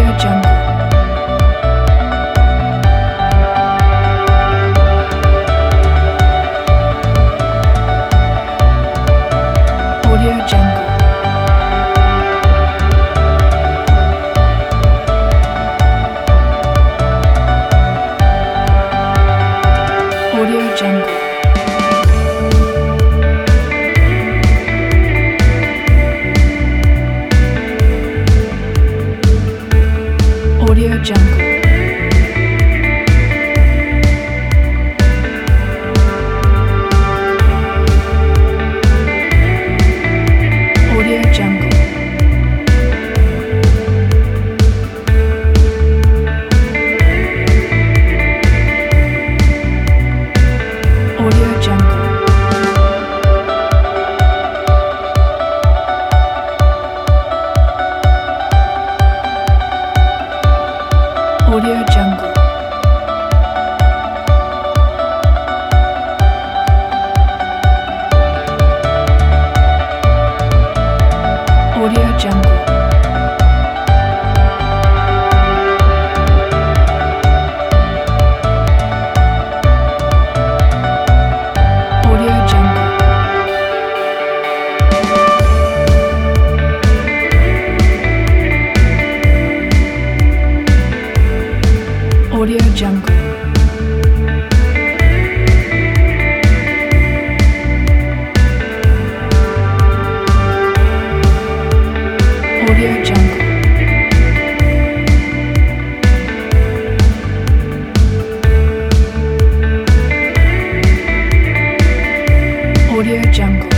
Audio Jungle. Audio Jungle. Audio Jungle. Audio Jungle. Audio Jungle. Audio Jungle. Audio Jungle. Audio Jungle. Audio Jungle. Audio Jungle. Audio Jungle. Audio Jungle.